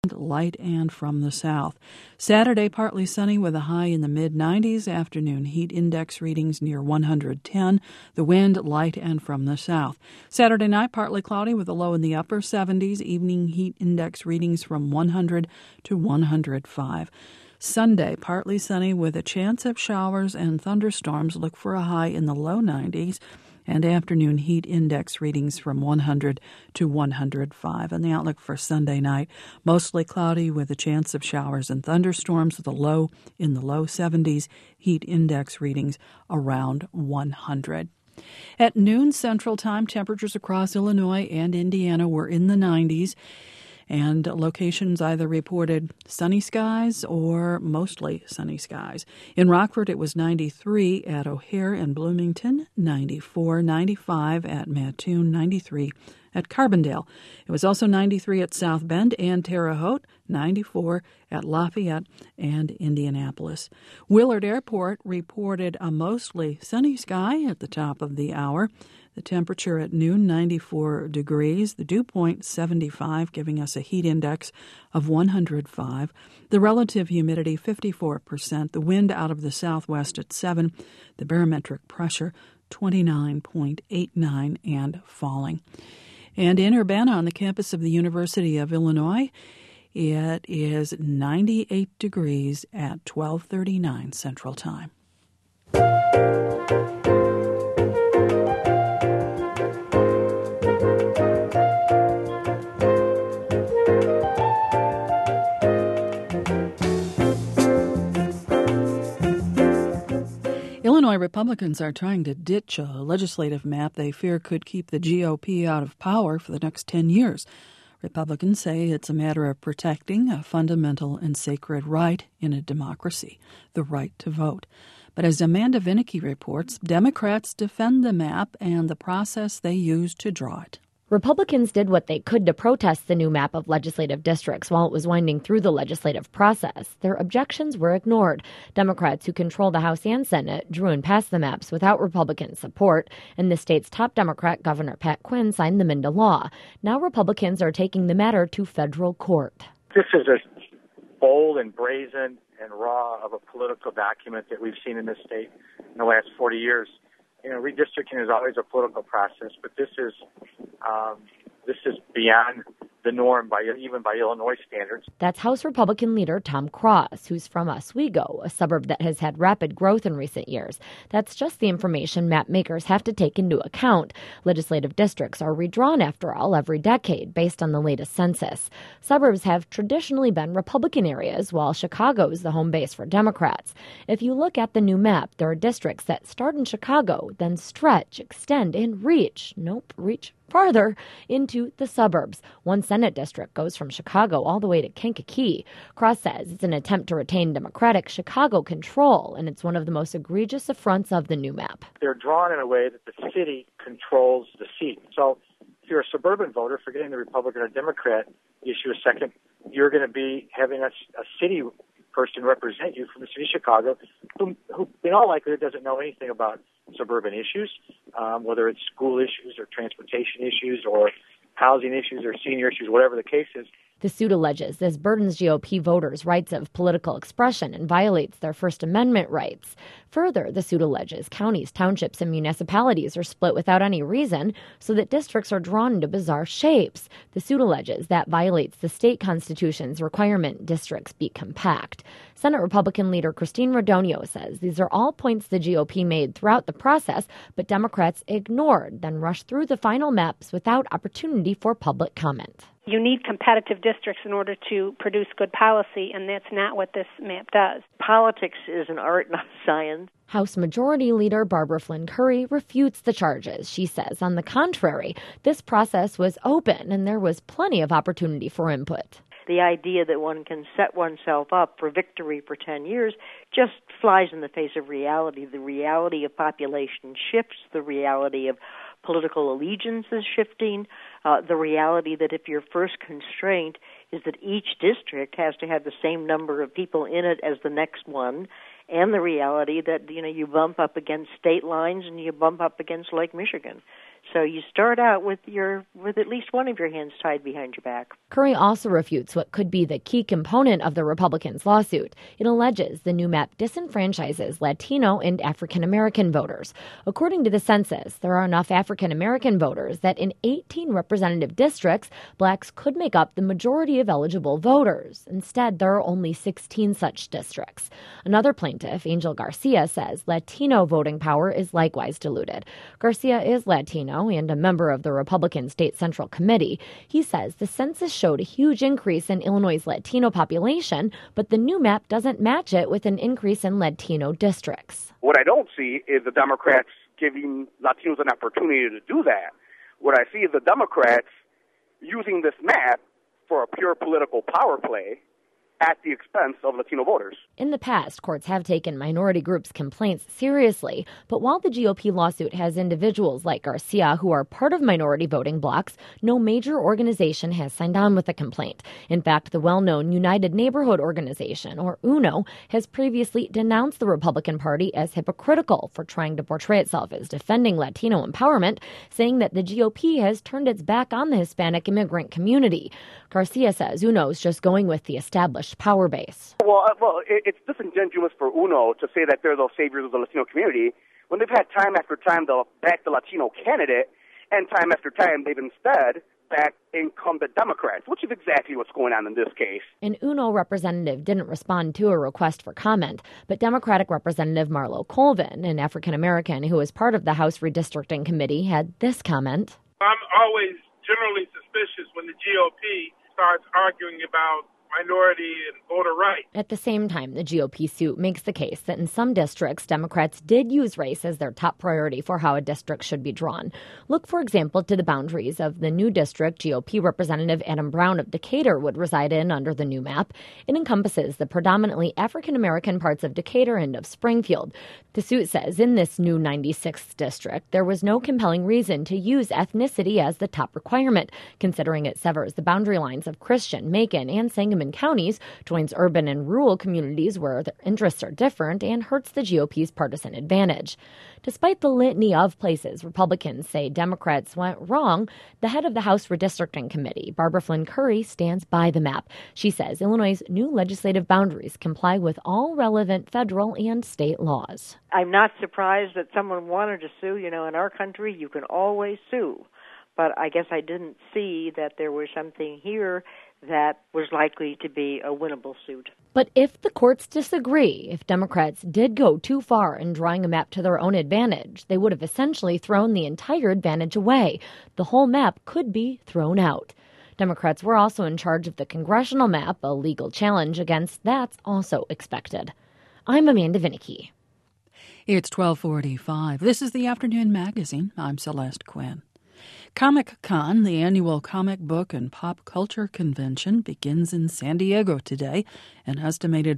light and from the south. Saturday, partly sunny with a high in the mid-90s. Afternoon heat index readings near 110. The wind light and from the south. Saturday night, partly cloudy with a low in the upper 70s. Evening heat index readings from 100 to 105. Sunday, partly sunny with a chance of showers and thunderstorms. Look for a high in the low 90s. And afternoon heat index readings from 100 to 105. And the outlook for Sunday night, mostly cloudy with a chance of showers and thunderstorms with a low in the low 70s, heat index readings around 100. At noon Central Time, temperatures across Illinois and Indiana were in the 90s. And locations either reported sunny skies or mostly sunny skies. In Rockford, it was 93, at O'Hare and Bloomington, 94, 95 at Mattoon, 93 at Carbondale. It was also 93 at South Bend and Terre Haute, 94 at Lafayette and Indianapolis. Willard Airport reported a mostly sunny sky at the top of the hour. The temperature at noon, 94 degrees. The dew point, 75, giving us a heat index of 105. The relative humidity, 54%. The wind out of the southwest at 7. The barometric pressure, 29.89 and falling. And in Urbana, on the campus of the University of Illinois, it is 98 degrees at 12:39 Central Time. Illinois Republicans are trying to ditch a legislative map they fear could keep the GOP out of power for the next 10 years. Republicans say it's a matter of protecting a fundamental and sacred right in a democracy, the right to vote. But as Amanda Vinicky reports, Democrats defend the map and the process they use to draw it. Republicans did what they could to protest the new map of legislative districts while it was winding through the legislative process. Their objections were ignored. Democrats who control the House and Senate drew and passed the maps without Republican support, and the state's top Democrat, Governor Pat Quinn, signed them into law. Now Republicans are taking the matter to federal court. This is as bold and brazen and raw of a political document that we've seen in this state in the last 40 years. You know, redistricting is always a political process, but this is beyond the norm even by Illinois standards. That's House Republican leader Tom Cross, who's from Oswego, a suburb that has had rapid growth in recent years. That's just the information map makers have to take into account. Legislative districts are redrawn, after all, every decade based on the latest census. Suburbs have traditionally been Republican areas, while Chicago is the home base for Democrats. If you look at the new map, there are districts that start in Chicago, then stretch, extend, and reach farther into the suburbs. One Senate district goes from Chicago all the way to Kankakee. Cross says it's an attempt to retain Democratic Chicago control, and it's one of the most egregious affronts of the new map. They're drawn in a way that the city controls the seat. So if you're a suburban voter, forgetting the Republican or Democrat issue a second, you're going to be having a city person represent you from the city of Chicago who in all likelihood doesn't know anything about suburban issues, whether it's school issues or transportation issues or housing issues or senior issues, whatever the case is. The suit alleges this burdens GOP voters' rights of political expression and violates their First Amendment rights. Further, the suit alleges counties, townships, and municipalities are split without any reason, so that districts are drawn into bizarre shapes. The suit alleges that violates the state constitution's requirement districts be compact. Senate Republican leader Christine Radonio says these are all points the GOP made throughout the process, but Democrats ignored, then rushed through the final maps without opportunity for public comment. You need competitive districts in order to produce good policy, and that's not what this map does. Politics is an art, not science. House Majority Leader Barbara Flynn Curry refutes the charges. She says, on the contrary, this process was open and there was plenty of opportunity for input. The idea that one can set oneself up for victory for 10 years just flies in the face of reality. The reality of population shifts, the reality of political allegiance is shifting, the reality that if your first constraint is that each district has to have the same number of people in it as the next one, and the reality that, you bump up against state lines and you bump up against Lake Michigan. So you start out with at least one of your hands tied behind your back. Curry also refutes what could be the key component of the Republicans' lawsuit. It alleges the new map disenfranchises Latino and African American voters. According to the census, there are enough African American voters that in 18 representative districts, blacks could make up the majority of eligible voters. Instead, there are only 16 such districts. Another plaintiff, Angel Garcia, says Latino voting power is likewise diluted. Garcia is Latino and a member of the Republican State Central Committee. He says the census showed a huge increase in Illinois' Latino population, but the new map doesn't match it with an increase in Latino districts. What I don't see is the Democrats giving Latinos an opportunity to do that. What I see is the Democrats using this map for a pure political power play at the expense of Latino voters. In the past, courts have taken minority groups' complaints seriously, but while the GOP lawsuit has individuals like Garcia who are part of minority voting blocs, no major organization has signed on with the complaint. In fact, the well-known United Neighborhood Organization, or UNO, has previously denounced the Republican Party as hypocritical for trying to portray itself as defending Latino empowerment, saying that the GOP has turned its back on the Hispanic immigrant community. Garcia says UNO's just going with the established power base. Well, it's disingenuous for UNO to say that they're the saviors of the Latino community when they've had time after time to back the Latino candidate, and time after time they've instead backed incumbent Democrats, which is exactly what's going on in this case. An UNO representative didn't respond to a request for comment, but Democratic Representative Marlo Colvin, an African-American who was part of the House Redistricting Committee, had this comment. I'm always generally suspicious when the GOP starts arguing about minority and voter rights. At the same time, the GOP suit makes the case that in some districts, Democrats did use race as their top priority for how a district should be drawn. Look, for example, to the boundaries of the new district GOP Representative Adam Brown of Decatur would reside in under the new map. It encompasses the predominantly African-American parts of Decatur and of Springfield. The suit says in this new 96th district, there was no compelling reason to use ethnicity as the top requirement, considering it severs the boundary lines of Christian, Macon, and Sangamon counties, joins urban and rural communities where their interests are different, and hurts the GOP's partisan advantage. Despite the litany of places Republicans say Democrats went wrong, the head of the House Redistricting Committee, Barbara Flynn Curry, stands by the map. She says Illinois' new legislative boundaries comply with all relevant federal and state laws. I'm not surprised that someone wanted to sue. In our country, you can always sue. But I guess I didn't see that there was something here that was likely to be a winnable suit. But if the courts disagree, if Democrats did go too far in drawing a map to their own advantage, they would have essentially thrown the entire advantage away. The whole map could be thrown out. Democrats were also in charge of the congressional map. A legal challenge against that's also expected. I'm Amanda Vinicky. It's 12:45. This is the Afternoon Magazine. I'm Celeste Quinn. Comic-Con, the annual comic book and pop culture convention, begins in San Diego today. An estimated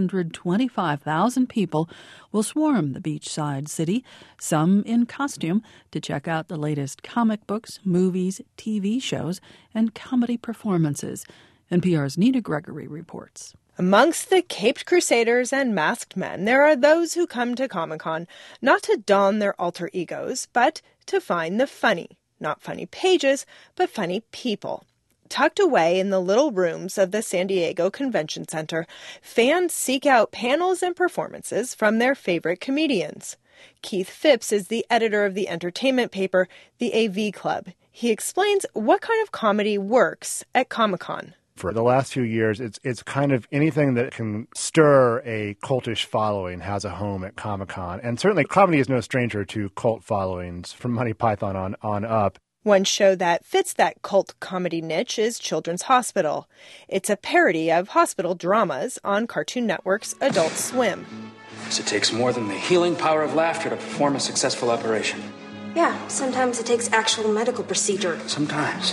125,000 people will swarm the beachside city, some in costume, to check out the latest comic books, movies, TV shows, and comedy performances. NPR's Nita Gregory reports. Amongst the caped crusaders and masked men, there are those who come to Comic-Con not to don their alter egos, but to find the funny. Not funny pages, but funny people. Tucked away in the little rooms of the San Diego Convention Center, fans seek out panels and performances from their favorite comedians. Keith Phipps is the editor of the entertainment paper, the AV Club. He explains what kind of comedy works at Comic-Con. For the last few years, it's kind of anything that can stir a cultish following has a home at Comic-Con. And certainly comedy is no stranger to cult followings from Monty Python on up. One show that fits that cult comedy niche is Children's Hospital. It's a parody of hospital dramas on Cartoon Network's Adult Swim. It takes more than the healing power of laughter to perform a successful operation. Yeah, sometimes it takes actual medical procedure. Sometimes.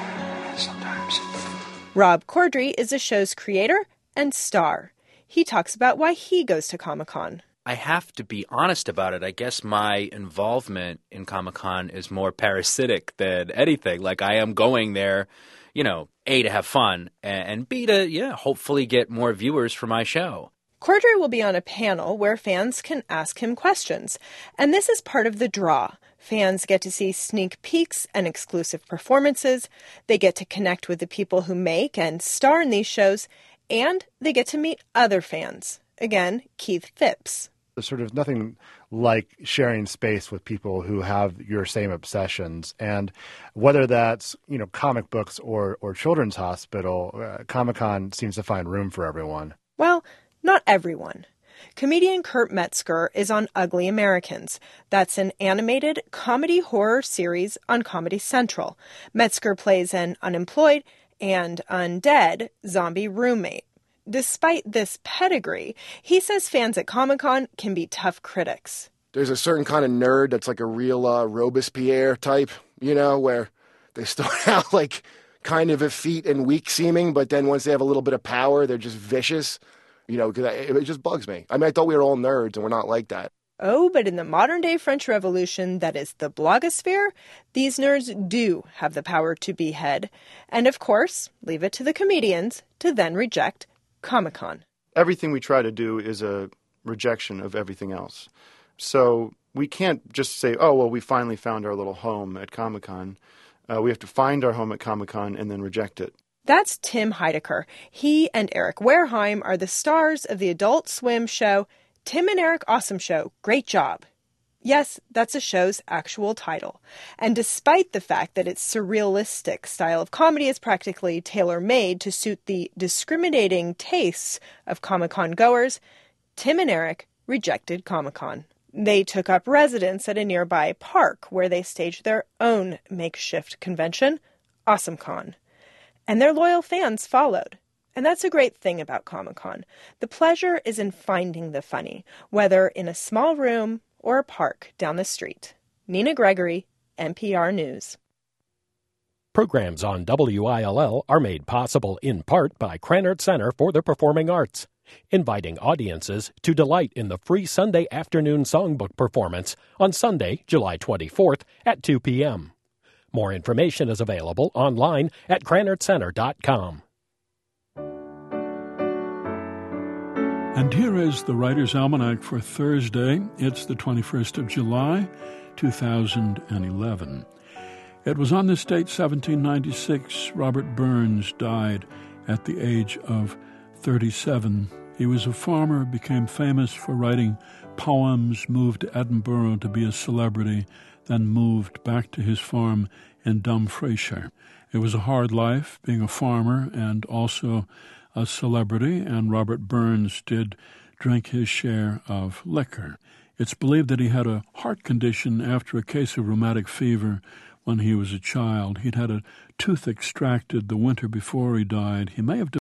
Rob Corddry is the show's creator and star. He talks about why he goes to Comic-Con. I have to be honest about it. I guess my involvement in Comic-Con is more parasitic than anything. Like, I am going there, A, to have fun, and B, to, hopefully get more viewers for my show. Corddry will be on a panel where fans can ask him questions. And this is part of the draw. Fans get to see sneak peeks and exclusive performances. They get to connect with the people who make and star in these shows, and they get to meet other fans. Again, Keith Phipps. There's sort of nothing like sharing space with people who have your same obsessions. And whether that's, comic books or Children's Hospital, Comic-Con seems to find room for everyone. Well, not everyone. Comedian Kurt Metzger is on Ugly Americans. That's an animated comedy horror series on Comedy Central. Metzger plays an unemployed and undead zombie roommate. Despite this pedigree, he says fans at Comic-Con can be tough critics. There's a certain kind of nerd that's like a real Robespierre type, where they start out like kind of effete and weak seeming, but then once they have a little bit of power, they're just vicious. Because it just bugs me. I thought we were all nerds, and we're not like that. Oh, but in the modern-day French Revolution, that is the blogosphere, these nerds do have the power to behead. And, of course, leave it to the comedians to then reject Comic-Con. Everything we try to do is a rejection of everything else. So we can't just say, oh, well, we finally found our little home at Comic-Con. We have to find our home at Comic-Con and then reject it. That's Tim Heidecker. He and Eric Wareheim are the stars of the Adult Swim show Tim and Eric Awesome Show. Great job. Yes, that's a show's actual title. And despite the fact that its surrealistic style of comedy is practically tailor-made to suit the discriminating tastes of Comic-Con goers, Tim and Eric rejected Comic-Con. They took up residence at a nearby park where they staged their own makeshift convention, AwesomeCon. And their loyal fans followed. And that's a great thing about Comic-Con. The pleasure is in finding the funny, whether in a small room or a park down the street. Nina Gregory, NPR News. Programs on WILL are made possible in part by Krannert Center for the Performing Arts, inviting audiences to delight in the free Sunday afternoon songbook performance on Sunday, July 24th at 2 p.m. More information is available online at KrannertCenter.com. And here is the Writer's Almanac for Thursday. It's the 21st of July, 2011. It was on this date, 1796, Robert Burns died at the age of 37. He was a farmer, became famous for writing poems, moved to Edinburgh to be a celebrity, then moved back to his farm in Dumfriesshire. It was a hard life, being a farmer and also a celebrity, and Robert Burns did drink his share of liquor. It's believed that he had a heart condition after a case of rheumatic fever when he was a child. He'd had a tooth extracted the winter before he died. He may have